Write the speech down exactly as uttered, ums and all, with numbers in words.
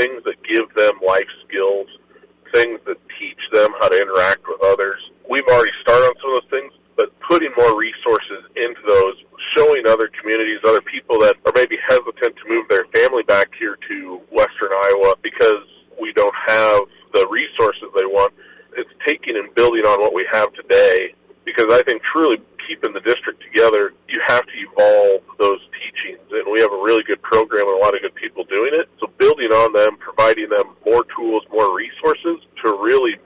things that give them life skills, things that teach them how to interact with others. We've already started on some of those things, but putting more resources into those, showing other communities, other people that are maybe hesitant to move their family back here to western Iowa because we don't have the resources they want. It's taking and building on what we have today, because I think truly keeping the district together, you have to evolve those teachings, and we have a really good program and a lot of good people doing it. So building on them, providing them more tools, more resources to really